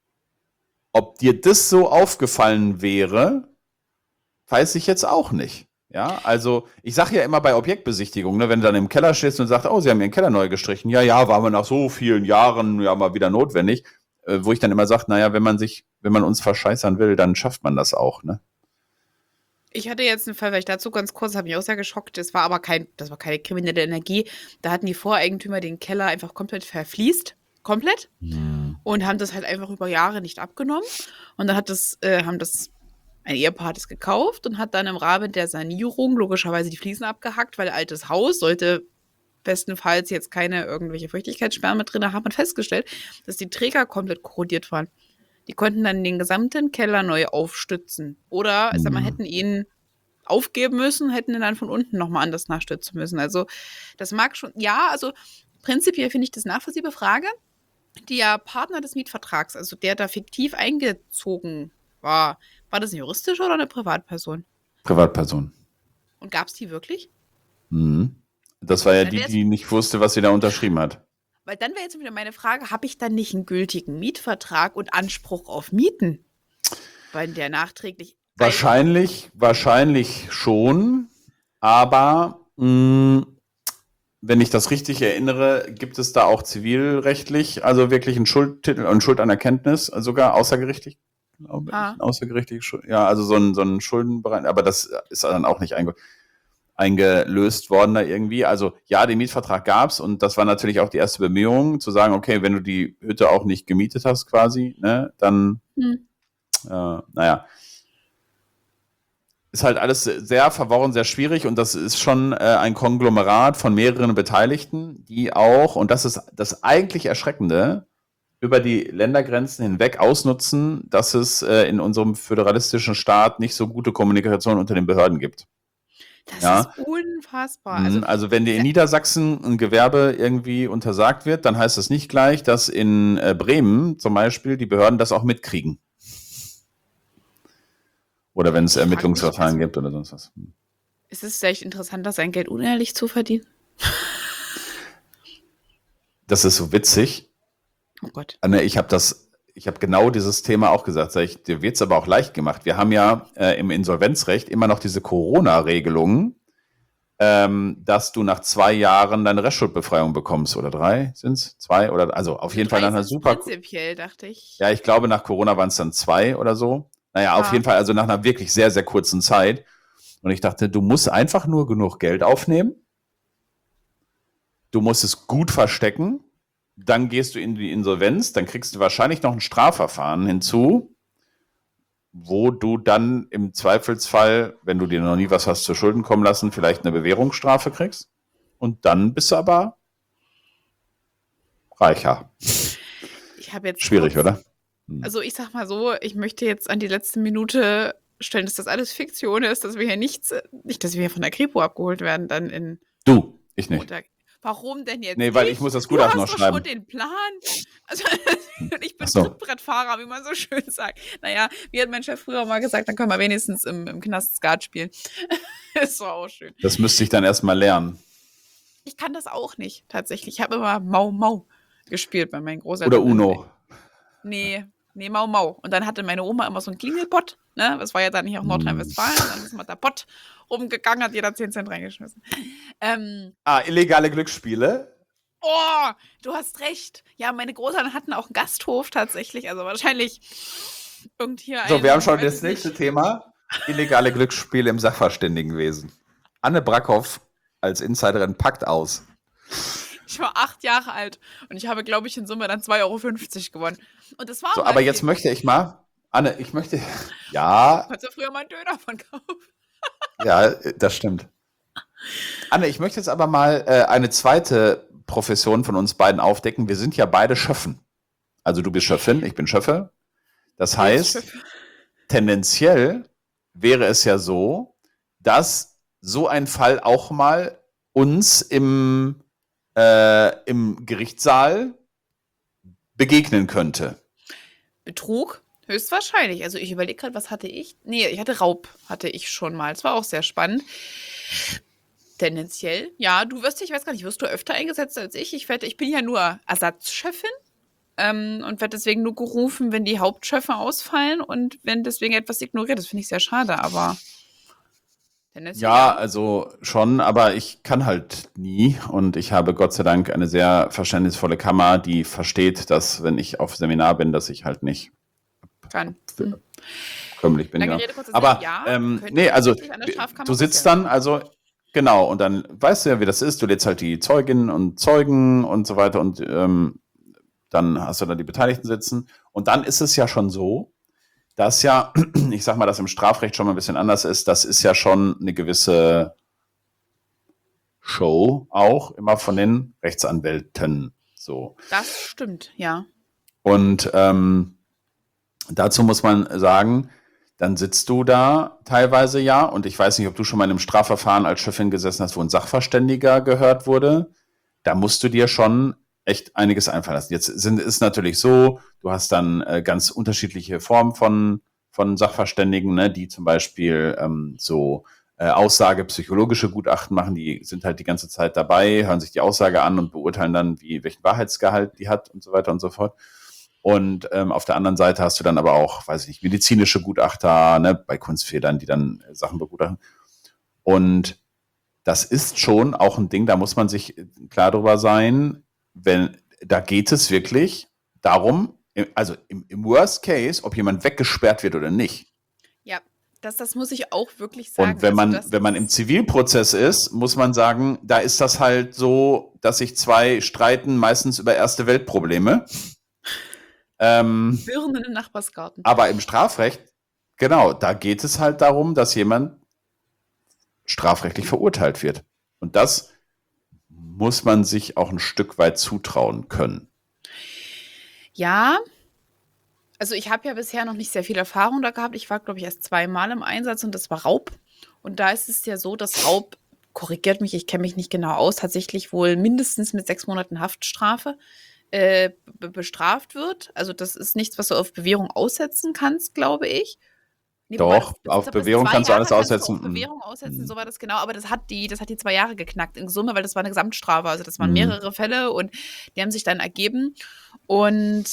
ob dir das so aufgefallen wäre, weiß ich jetzt auch nicht. Ja, also ich sage ja immer bei Objektbesichtigungen, ne, wenn du dann im Keller stehst und sagst, oh, sie haben ihren Keller neu gestrichen. Ja, war mir nach so vielen Jahren ja mal wieder notwendig. Wo ich dann immer sage, naja, wenn man uns verscheißern will, dann schafft man das auch, ne? Ich hatte jetzt einen Fall, weil ich dazu ganz kurz, das hat mich auch sehr geschockt, das war keine kriminelle Energie. Da hatten die Voreigentümer den Keller einfach komplett verfließt. Komplett. Und haben das halt einfach über Jahre nicht abgenommen. Und dann ein Ehepaar hat es gekauft und hat dann im Rahmen der Sanierung logischerweise die Fliesen abgehackt, weil altes Haus sollte bestenfalls jetzt keine irgendwelche Feuchtigkeitssperren mit drin haben und festgestellt, dass die Träger komplett korrodiert waren. Die konnten dann den gesamten Keller neu aufstützen. Oder, ich sag mal, hätten ihn aufgeben müssen, hätten ihn dann von unten nochmal anders nachstützen müssen. Also, das mag schon, ja, also prinzipiell finde ich das nachvollziehbare Frage. Der Partner des Mietvertrags, also der da fiktiv eingezogen war das eine juristische oder eine Privatperson? Privatperson. Und gab es die wirklich? Das war ja die nicht wusste, was sie da unterschrieben hat. Weil dann wäre jetzt wieder meine Frage, habe ich dann nicht einen gültigen Mietvertrag und Anspruch auf Mieten? Weil der nachträglich... Wahrscheinlich schon, aber wenn ich das richtig erinnere, gibt es da auch zivilrechtlich, also wirklich einen Schuldtitel und Schuldanerkenntnis, sogar außergerichtlich, glaube ich. Außergerichtlich, ja, also so ein Schuldenbereich, aber das ist dann auch nicht eingelöst worden da irgendwie. Also ja, den Mietvertrag gab's und das war natürlich auch die erste Bemühung, zu sagen, okay, wenn du die Hütte auch nicht gemietet hast quasi, ne, dann naja. ist halt alles sehr verworren, sehr schwierig und das ist schon ein Konglomerat von mehreren Beteiligten, die auch, und das ist das eigentlich Erschreckende, über die Ländergrenzen hinweg ausnutzen, dass es in unserem föderalistischen Staat nicht so gute Kommunikation unter den Behörden gibt. Das ist unfassbar. Also wenn dir in Niedersachsen ein Gewerbe irgendwie untersagt wird, dann heißt das nicht gleich, dass in Bremen zum Beispiel die Behörden das auch mitkriegen. Oder wenn es Ermittlungsverfahren gibt oder sonst was. Ist es vielleicht interessanter, sein Geld unehrlich zu verdienen? Das ist so witzig. Oh Gott. Anne, ich habe genau dieses Thema auch gesagt. Dir wird es aber auch leicht gemacht. Wir haben ja im Insolvenzrecht immer noch diese Corona-Regelungen, dass du nach 2 Jahren deine Restschuldbefreiung bekommst. Oder 3 sind es? 2? Also auf jeden Fall nach einer super... Prinzipiell, dachte ich. Ja, ich glaube, nach Corona waren es dann 2 oder so. Naja, auf jeden Fall, also nach einer wirklich sehr, sehr kurzen Zeit. Und ich dachte, du musst einfach nur genug Geld aufnehmen. Du musst es gut verstecken. Dann gehst du in die Insolvenz. Dann kriegst du wahrscheinlich noch ein Strafverfahren hinzu, wo du dann im Zweifelsfall, wenn du dir noch nie was hast zu Schulden kommen lassen, vielleicht eine Bewährungsstrafe kriegst. Und dann bist du aber reicher. Ich habe jetzt schwierig, oder? Also ich sag mal so, ich möchte jetzt an die letzte Minute stellen, dass das alles Fiktion ist, dass wir hier nicht, dass wir hier von der Kripo abgeholt werden, dann in... Du, ich nicht. Montag. Warum denn jetzt? Nee, weil ich muss das Gutachten noch schreiben. Du hast doch schon den Plan. Also, ich bin Trittbrettfahrer, wie man so schön sagt. Naja, wie hat mein Chef früher mal gesagt, dann können wir wenigstens im Knast Skat spielen. Ist doch auch schön. Das müsste ich dann erstmal lernen. Ich kann das auch nicht, tatsächlich. Ich habe immer Mau Mau gespielt bei meinen Großeltern. Oder Uno. Nee, Mau Mau. Und dann hatte meine Oma immer so einen Klingelpott. Ne? Das war ja dann nicht auch Nordrhein-Westfalen. Dann ist mal der Pott rumgegangen, hat jeder 10 Cent reingeschmissen. Illegale Glücksspiele. Oh, du hast recht. Ja, meine Großeltern hatten auch einen Gasthof tatsächlich. Also wahrscheinlich So, wir haben schon das nächste Thema. Illegale Glücksspiele im Sachverständigenwesen. Anne Brackhoff als Insiderin packt aus. Ich war 8 Jahre alt und ich habe, glaube ich, in Summe dann 2,50 € gewonnen. Und das war so, aber jetzt möchte ich mal, Anne, ja. Du konntest ja früher mal einen Döner von kaufen. Ja, das stimmt. Anne, ich möchte jetzt aber mal eine zweite Profession von uns beiden aufdecken. Wir sind ja beide Schöffen. Also du bist Schöffin, ich bin Schöffe. Das heißt, tendenziell wäre es ja so, dass so ein Fall auch mal uns im Gerichtssaal begegnen könnte. Betrug? Höchstwahrscheinlich. Also ich überlege gerade, was hatte ich? Nee, ich hatte Raub, hatte ich schon mal. Das war auch sehr spannend. Tendenziell, ja, ich weiß gar nicht, wirst du öfter eingesetzt als ich? Ich bin ja nur Ersatzchefin und werde deswegen nur gerufen, wenn die Hauptchefe ausfallen und wenn deswegen etwas ignoriert. Das finde ich sehr schade, aber ja, also schon, aber ich kann halt nie und ich habe Gott sei Dank eine sehr verständnisvolle Kammer, die versteht, dass, wenn ich auf Seminar bin, dass ich halt nicht kömmlich bin. Ja. Aber nee, also du sitzt dann, also genau, und dann weißt du ja, wie das ist, du lädst halt die Zeuginnen und Zeugen und so weiter und dann hast du da die Beteiligten sitzen und dann ist es ja schon so, dass ja, ich sag mal, das im Strafrecht schon mal ein bisschen anders ist, das ist ja schon eine gewisse Show auch immer von den Rechtsanwälten. So. Das stimmt, ja. Und dazu muss man sagen, dann sitzt du da teilweise ja, und ich weiß nicht, ob du schon mal in einem Strafverfahren als Chefin gesessen hast, wo ein Sachverständiger gehört wurde. Da musst du dir schon echt einiges einfallen lassen. Jetzt ist natürlich so, du hast dann ganz unterschiedliche Formen von Sachverständigen, ne, die zum Beispiel psychologische Gutachten machen, die sind halt die ganze Zeit dabei, hören sich die Aussage an und beurteilen dann, welchen Wahrheitsgehalt die hat und so weiter und so fort. Und auf der anderen Seite hast du dann aber auch, weiß ich nicht, medizinische Gutachter, ne, bei Kunstfedern, die dann Sachen begutachten. Und das ist schon auch ein Ding, da muss man sich klar drüber sein, da geht es wirklich darum, also im Worst Case, ob jemand weggesperrt wird oder nicht. Ja, das muss ich auch wirklich sagen. Und wenn man im Zivilprozess ist, muss man sagen, da ist das halt so, dass sich 2 streiten, meistens über erste Weltprobleme. Birnen im Nachbarsgarten. Aber im Strafrecht, genau, da geht es halt darum, dass jemand strafrechtlich verurteilt wird. Und das muss man sich auch ein Stück weit zutrauen können. Ja, also ich habe ja bisher noch nicht sehr viel Erfahrung da gehabt. Ich war, glaube ich, erst 2-mal im Einsatz und das war Raub. Und da ist es ja so, dass Raub, korrigiert mich, ich kenne mich nicht genau aus, tatsächlich wohl mindestens mit 6 Monaten Haftstrafe bestraft wird. Also das ist nichts, was du auf Bewährung aussetzen kannst, glaube ich. Nee, Doch, auf Bewährung kannst du alles aussetzen. Auf Bewährung aussetzen, so war das genau. Aber das hat die 2 Jahre geknackt in Summe, weil das war eine Gesamtstrafe. Also das waren mehrere Fälle und die haben sich dann ergeben. Und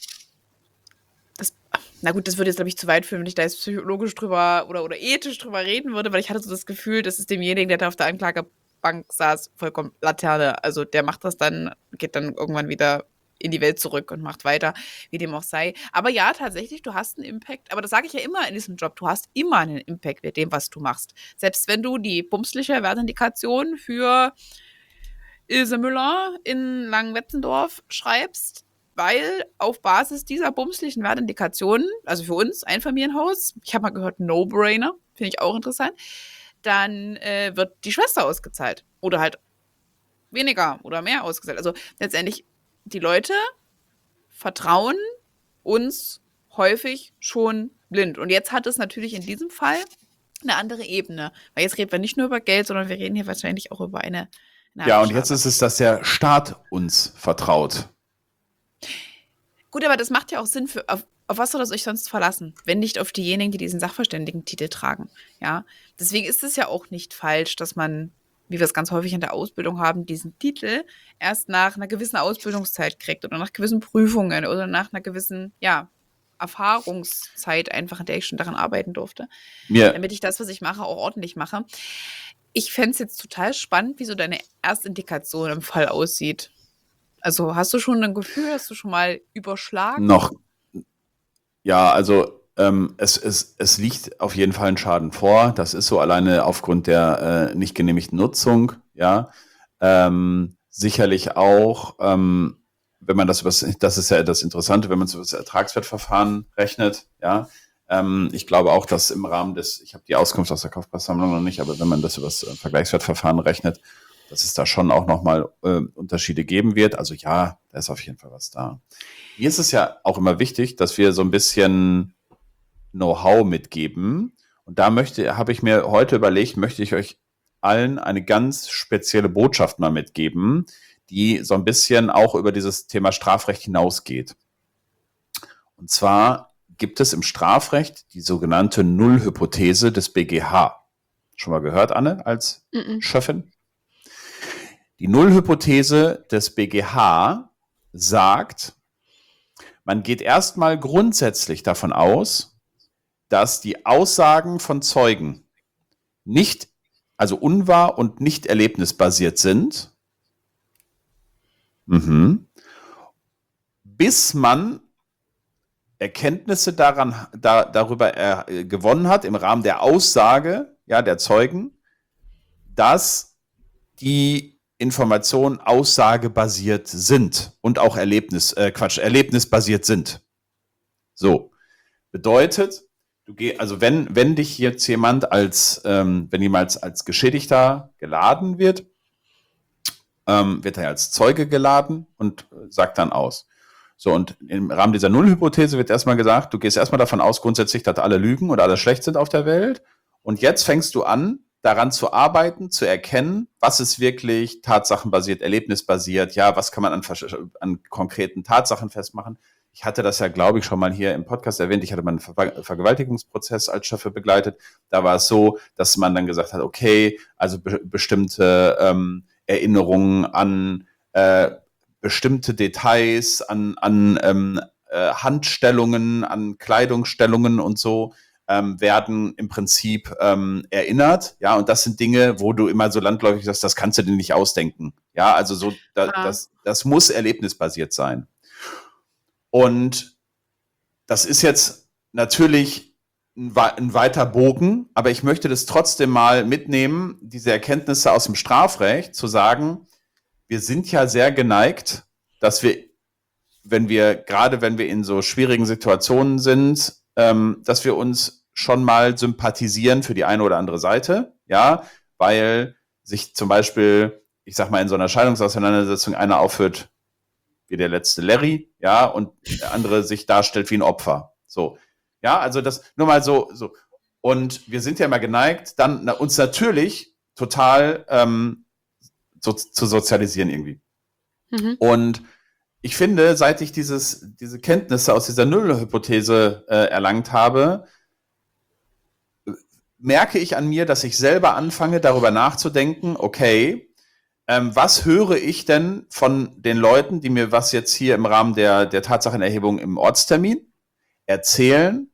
das, na gut, das würde jetzt, glaube ich, zu weit führen, wenn ich da jetzt psychologisch drüber oder ethisch drüber reden würde, weil ich hatte so das Gefühl, das ist demjenigen, der da auf der Anklagebank saß, vollkommen Laterne. Also der macht das dann, geht dann irgendwann wieder in die Welt zurück und macht weiter, wie dem auch sei. Aber ja, tatsächlich, du hast einen Impact. Aber das sage ich ja immer in diesem Job. Du hast immer einen Impact mit dem, was du machst. Selbst wenn du die bumsliche Wertindikation für Ilse Müller in Langenwetzendorf schreibst, weil auf Basis dieser bumslichen Wertindikationen, also für uns Einfamilienhaus, ich habe mal gehört, No-Brainer, finde ich auch interessant, dann wird die Schwester ausgezahlt. Oder halt weniger oder mehr ausgezahlt. Also letztendlich die Leute vertrauen uns häufig schon blind. Und jetzt hat es natürlich in diesem Fall eine andere Ebene. Weil jetzt reden wir nicht nur über Geld, sondern wir reden hier wahrscheinlich auch über eine ja, und jetzt ist es, dass der Staat uns vertraut. Gut, aber das macht ja auch Sinn auf was soll das euch sonst verlassen, wenn nicht auf diejenigen, die diesen Sachverständigentitel tragen. Ja, deswegen ist es ja auch nicht falsch, dass man, wie wir es ganz häufig in der Ausbildung haben, diesen Titel erst nach einer gewissen Ausbildungszeit kriegt oder nach gewissen Prüfungen oder nach einer gewissen, ja, Erfahrungszeit einfach, in der ich schon daran arbeiten durfte, damit ich das, was ich mache, auch ordentlich mache. Ich fände es jetzt total spannend, wie so deine Erstindikation im Fall aussieht. Also hast du schon ein Gefühl, hast du schon mal überschlagen? Noch. Ja, also es liegt auf jeden Fall ein Schaden vor. Das ist so alleine aufgrund der nicht genehmigten Nutzung. Ja, sicherlich auch, wenn man das ist ja das Interessante, wenn man so das Ertragswertverfahren rechnet. Ja, ich glaube auch, dass im Rahmen ich habe die Auskunft aus der Kaufpreissammlung noch nicht, aber wenn man das über das Vergleichswertverfahren rechnet, dass es da schon auch nochmal Unterschiede geben wird. Also ja, da ist auf jeden Fall was da. Mir ist es ja auch immer wichtig, dass wir so ein bisschen Know-how mitgeben. Und da habe ich mir heute überlegt, möchte ich euch allen eine ganz spezielle Botschaft mal mitgeben, die so ein bisschen auch über dieses Thema Strafrecht hinausgeht. Und zwar gibt es im Strafrecht die sogenannte Nullhypothese des BGH. Schon mal gehört, Anne, als Schöffin? Die Nullhypothese des BGH sagt, man geht erstmal grundsätzlich davon aus, dass die Aussagen von Zeugen also unwahr und nicht erlebnisbasiert sind, bis man Erkenntnisse darüber gewonnen hat im Rahmen der Aussage, ja, der Zeugen, dass die Informationen aussagebasiert sind und auch erlebnisbasiert sind. So. Bedeutet, also wenn dich jetzt jemand wenn jemand als Geschädigter geladen wird, wird er als Zeuge geladen und sagt dann aus. So, und im Rahmen dieser Nullhypothese wird erstmal gesagt, du gehst erstmal davon aus, grundsätzlich, dass alle lügen oder alle schlecht sind auf der Welt. Und jetzt fängst du an, daran zu arbeiten, zu erkennen, was ist wirklich tatsachenbasiert, erlebnisbasiert, ja, was kann man an konkreten Tatsachen festmachen. Ich hatte das ja, glaube ich, schon mal hier im Podcast erwähnt. Ich hatte mal einen Vergewaltigungsprozess als Schöffe begleitet. Da war es so, dass man dann gesagt hat, okay, also bestimmte Erinnerungen an bestimmte Details, an Handstellungen, an Kleidungsstellungen und so, werden im Prinzip erinnert, ja, und das sind Dinge, wo du immer so landläufig sagst, das kannst du dir nicht ausdenken, ja, also so, das muss erlebnisbasiert sein. Und das ist jetzt natürlich ein weiter Bogen, aber ich möchte das trotzdem mal mitnehmen, diese Erkenntnisse aus dem Strafrecht, zu sagen, wir sind ja sehr geneigt, dass wir, wenn wir in so schwierigen Situationen sind, dass wir uns schon mal sympathisieren für die eine oder andere Seite, ja, weil sich zum Beispiel, ich sag mal, in so einer Scheidungsauseinandersetzung einer aufführt wie der letzte Larry, ja, und der andere sich darstellt wie ein Opfer. So. Ja, also das nur mal so. Und wir sind ja immer geneigt, dann uns natürlich total so zu sozialisieren irgendwie. Mhm. Und ich finde, seit ich diese Kenntnisse aus dieser Nullhypothese erlangt habe, merke ich an mir, dass ich selber anfange, darüber nachzudenken, okay, was höre ich denn von den Leuten, die mir was jetzt hier im Rahmen der Tatsachenerhebung im Ortstermin erzählen,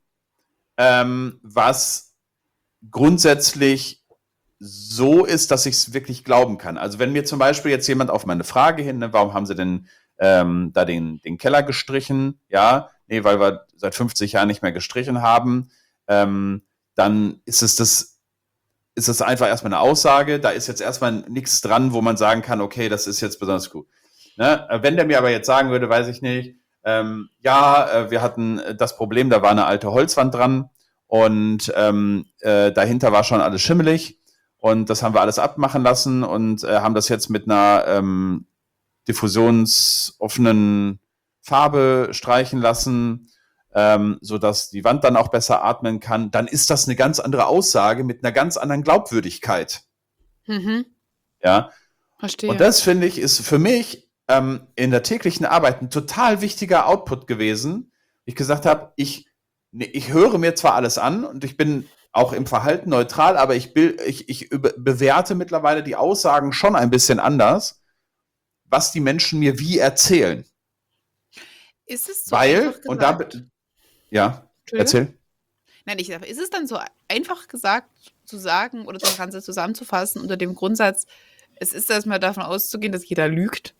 was grundsätzlich so ist, dass ich es wirklich glauben kann. Also wenn mir zum Beispiel jetzt jemand auf meine Frage hin, ne, warum haben sie denn da den Keller gestrichen? Ja, nee, weil wir seit 50 Jahren nicht mehr gestrichen haben. Dann ist es einfach erstmal eine Aussage. Da ist jetzt erstmal nichts dran, wo man sagen kann, okay, das ist jetzt besonders gut. Ne? Wenn der mir aber jetzt sagen würde, weiß ich nicht, wir hatten das Problem, da war eine alte Holzwand dran und dahinter war schon alles schimmelig und das haben wir alles abmachen lassen und haben das jetzt mit einer diffusionsoffenen Farbe streichen lassen, sodass die Wand dann auch besser atmen kann, dann ist das eine ganz andere Aussage mit einer ganz anderen Glaubwürdigkeit. Mhm. Ja. Verstehe. Und das, finde ich, ist für mich in der täglichen Arbeit ein total wichtiger Output gewesen. Ich gesagt habe, ich höre mir zwar alles an und ich bin auch im Verhalten neutral, aber ich bewerte mittlerweile die Aussagen schon ein bisschen anders, was die Menschen mir wie erzählen. Ist es so einfach gesagt? Ja, erzähl. Nein, ich sage, ist es dann so einfach gesagt zu sagen oder das Ganze zusammenzufassen unter dem Grundsatz, es ist erstmal davon auszugehen, dass jeder lügt?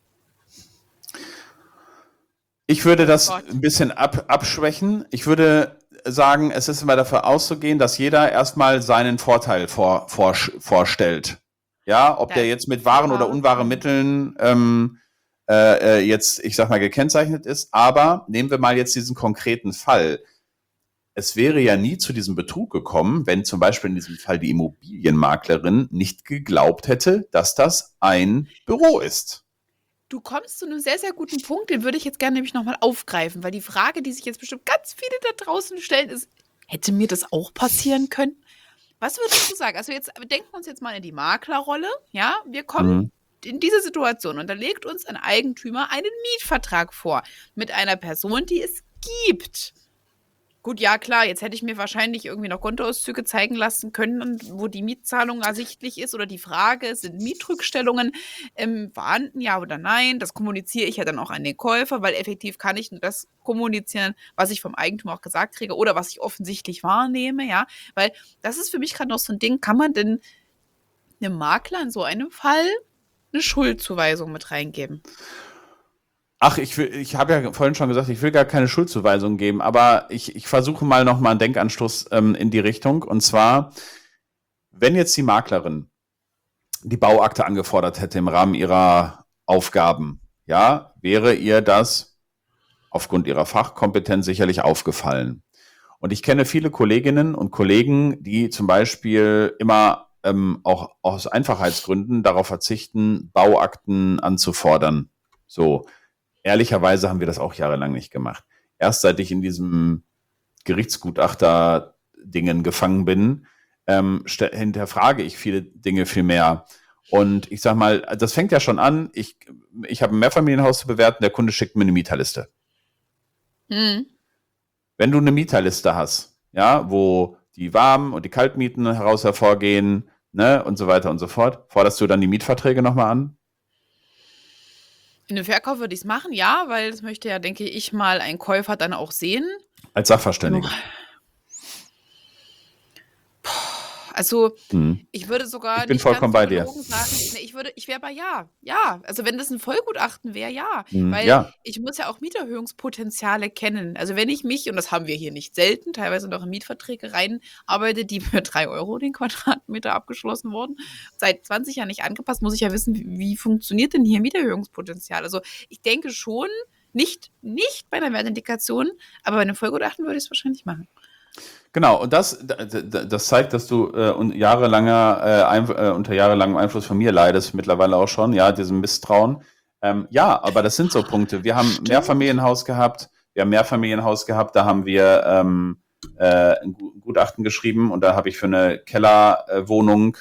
Ich würde das ein bisschen abschwächen. Ich würde sagen, es ist immer dafür auszugehen, dass jeder erstmal seinen Vorteil vorstellt. Ja, ob der jetzt mit wahren oder unwahren Mitteln jetzt, ich sag mal, gekennzeichnet ist. Aber nehmen wir mal jetzt diesen konkreten Fall. Es wäre ja nie zu diesem Betrug gekommen, wenn zum Beispiel in diesem Fall die Immobilienmaklerin nicht geglaubt hätte, dass das ein Büro ist. Du kommst zu einem sehr, sehr guten Punkt, den würde ich jetzt gerne nämlich nochmal aufgreifen, weil die Frage, die sich jetzt bestimmt ganz viele da draußen stellen, ist, hätte mir das auch passieren können? Was würdest du sagen? Also jetzt denken wir uns jetzt mal in die Maklerrolle, ja? Wir kommen in diese Situation und da legt uns ein Eigentümer einen Mietvertrag vor mit einer Person, die es gibt. Gut, ja klar, jetzt hätte ich mir wahrscheinlich irgendwie noch Kontoauszüge zeigen lassen können, wo die Mietzahlung ersichtlich ist oder die Frage, sind Mietrückstellungen vorhanden, ja oder nein? Das kommuniziere ich ja dann auch an den Käufer, weil effektiv kann ich nur das kommunizieren, was ich vom Eigentümer auch gesagt kriege oder was ich offensichtlich wahrnehme, ja, weil das ist für mich gerade noch so ein Ding, kann man denn einem Makler in so einem Fall eine Schuldzuweisung mit reingeben? Ach, ich habe ja vorhin schon gesagt, ich will gar keine Schuldzuweisung geben, aber ich versuche mal nochmal einen Denkanstoß in die Richtung. Und zwar, wenn jetzt die Maklerin die Bauakte angefordert hätte im Rahmen ihrer Aufgaben, ja, wäre ihr das aufgrund ihrer Fachkompetenz sicherlich aufgefallen. Und ich kenne viele Kolleginnen und Kollegen, die zum Beispiel immer auch aus Einfachheitsgründen darauf verzichten, Bauakten anzufordern. So. Ehrlicherweise haben wir das auch jahrelang nicht gemacht. Erst seit ich in diesem Gerichtsgutachter-Dingen gefangen bin, hinterfrage ich viele Dinge viel mehr. Und ich sag mal, das fängt ja schon an. Ich habe ein Mehrfamilienhaus zu bewerten, der Kunde schickt mir eine Mieterliste. Wenn du eine Mieterliste hast, ja, wo die Warm- und die Kaltmieten hervorgehen, ne, und so weiter und so fort, forderst du dann die Mietverträge nochmal an? In dem Verkauf würde ich es machen, ja, weil das möchte ja, denke ich mal, ein Käufer dann auch sehen. Als Sachverständige. Also, ich würde sogar ich bin vollkommen bei dir. Sagen, ich wäre bei ja. Ja, also wenn das ein Vollgutachten wäre, ja. Weil ja. ich muss ja auch Mieterhöhungspotenziale kennen. Also wenn ich mich, und das haben wir hier nicht selten, teilweise noch in Mietverträge reinarbeite, die für 3 € den Quadratmeter abgeschlossen wurden, seit 20 Jahren nicht angepasst, muss ich ja wissen, wie funktioniert denn hier Mieterhöhungspotenzial? Also ich denke schon, nicht bei einer Wertindikation, aber bei einem Vollgutachten würde ich es wahrscheinlich machen. Genau, und das zeigt, dass du unter jahrelangem Einfluss von mir leidest, mittlerweile auch schon, ja, diesem Misstrauen. Ja, aber das sind so Punkte. Wir haben Mehrfamilienhaus gehabt, da haben wir ein Gutachten geschrieben und da habe ich für eine Kellerwohnung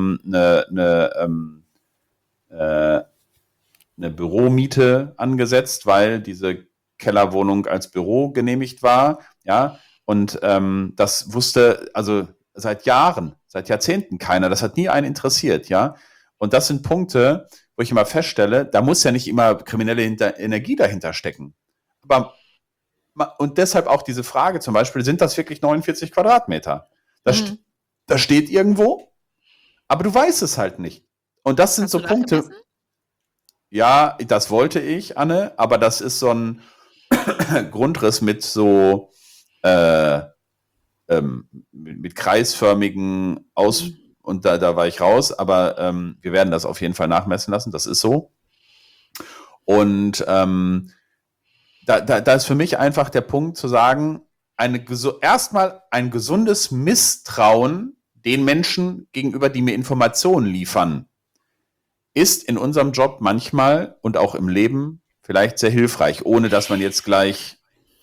eine Büromiete angesetzt, weil diese Kellerwohnung als Büro genehmigt war, ja, und das wusste also seit Jahrzehnten keiner, das hat nie einen interessiert, ja, und das sind Punkte, wo ich immer feststelle, da muss ja nicht immer kriminelle Energie dahinter stecken, aber und deshalb auch diese Frage zum Beispiel, sind das wirklich 49 Quadratmeter? Das steht irgendwo, aber du weißt es halt nicht. Und das sind so Punkte. Ja, das wollte ich, Anne, aber das ist so ein Grundriss mit so mit kreisförmigen und da war ich raus, aber wir werden das auf jeden Fall nachmessen lassen, das ist so. Und da ist für mich einfach der Punkt zu sagen, erstmal ein gesundes Misstrauen den Menschen gegenüber, die mir Informationen liefern, ist in unserem Job manchmal und auch im Leben vielleicht sehr hilfreich, ohne dass man jetzt gleich,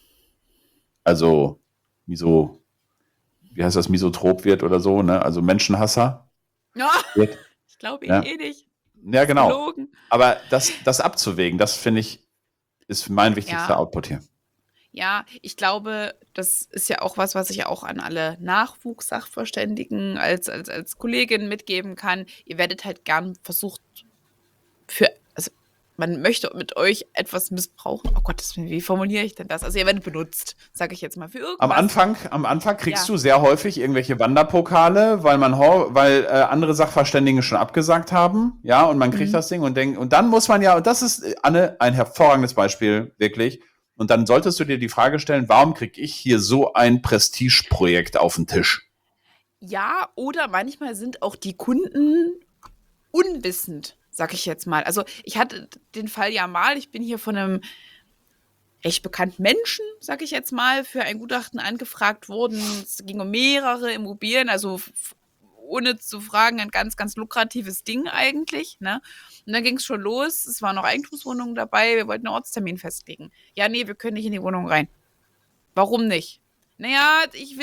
also wie heißt das, Misothrop wird oder so, ne? Also Menschenhasser. Ja, wird. Ich glaube nicht. Ja, genau. Aber das abzuwägen, das finde ich, ist mein wichtigster Output hier. Ja, ich glaube, das ist ja auch was ich auch an alle Nachwuchssachverständigen als Kollegin mitgeben kann. Ihr werdet halt gern versucht, man möchte mit euch etwas missbrauchen. Oh Gott, wie formuliere ich denn das? Also ihr werdet benutzt, sage ich jetzt mal, für irgendwas. Am Anfang kriegst du sehr häufig irgendwelche Wanderpokale, weil andere Sachverständige schon abgesagt haben, ja, und man kriegt das Ding und dann muss man und das ist, Anne, ein hervorragendes Beispiel, wirklich. Und dann solltest du dir die Frage stellen, warum kriege ich hier so ein Prestigeprojekt auf den Tisch? Ja, oder manchmal sind auch die Kunden unwissend, sag ich jetzt mal. Also ich hatte den Fall ich bin hier von einem recht bekannten Menschen, sag ich jetzt mal, für ein Gutachten angefragt worden. Es ging um mehrere Immobilien, also ohne zu fragen, ein ganz, ganz lukratives Ding eigentlich, ne? Und dann ging es schon los, es waren noch Eigentumswohnungen dabei, wir wollten einen Ortstermin festlegen. Ja, nee, wir können nicht in die Wohnung rein. Warum nicht? Naja,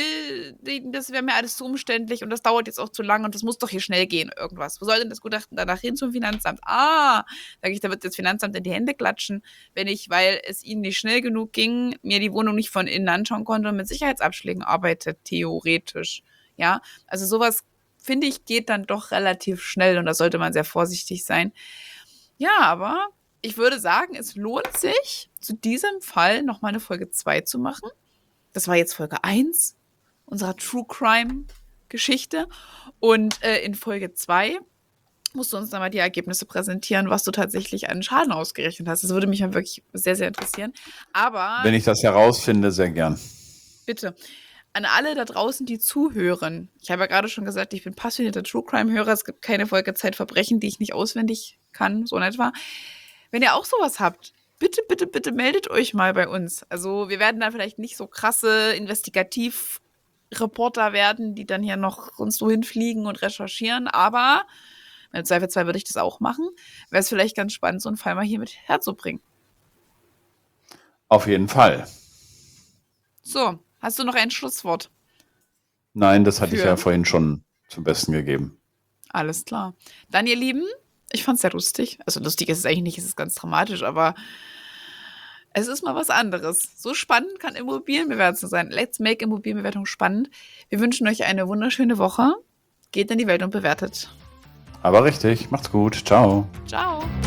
das wäre mir alles zu umständlich und das dauert jetzt auch zu lang und das muss doch hier schnell gehen, irgendwas. Wo soll denn das Gutachten danach hin zum Finanzamt? Sag ich, da wird das Finanzamt in die Hände klatschen, wenn ich, weil es ihnen nicht schnell genug ging, mir die Wohnung nicht von innen anschauen konnte und mit Sicherheitsabschlägen arbeitet, theoretisch. Ja, also sowas, finde ich, geht dann doch relativ schnell und da sollte man sehr vorsichtig sein. Ja, aber ich würde sagen, es lohnt sich, zu diesem Fall nochmal eine Folge 2 zu machen. Das war jetzt Folge 1 unserer True Crime Geschichte. Und in Folge 2 musst du uns dann mal die Ergebnisse präsentieren, was du tatsächlich an Schaden ausgerechnet hast. Das würde mich wirklich sehr, sehr interessieren. Aber wenn ich das herausfinde, sehr gern. Bitte. An alle da draußen, die zuhören. Ich habe ja gerade schon gesagt, ich bin passionierter True Crime-Hörer. Es gibt keine Folge Zeitverbrechen, die ich nicht auswendig kann, so in etwa. Wenn ihr auch sowas habt, bitte, bitte, bitte meldet euch mal bei uns. Also wir werden dann vielleicht nicht so krasse Investigativreporter werden, die dann hier noch uns so hinfliegen und recherchieren, aber im Zweifelsfall würde ich das auch machen. Wäre es vielleicht ganz spannend, so einen Fall mal hier mit herzubringen. Auf jeden Fall. So, hast du noch ein Schlusswort? Nein, das hatte ich ja vorhin schon zum Besten gegeben. Alles klar. Dann, ihr Lieben, ich fand es sehr lustig. Also lustig ist es eigentlich nicht, es ist ganz dramatisch, aber es ist mal was anderes. So spannend kann Immobilienbewertung sein. Let's make Immobilienbewertung spannend. Wir wünschen euch eine wunderschöne Woche. Geht in die Welt und bewertet. Aber richtig. Macht's gut. Ciao. Ciao.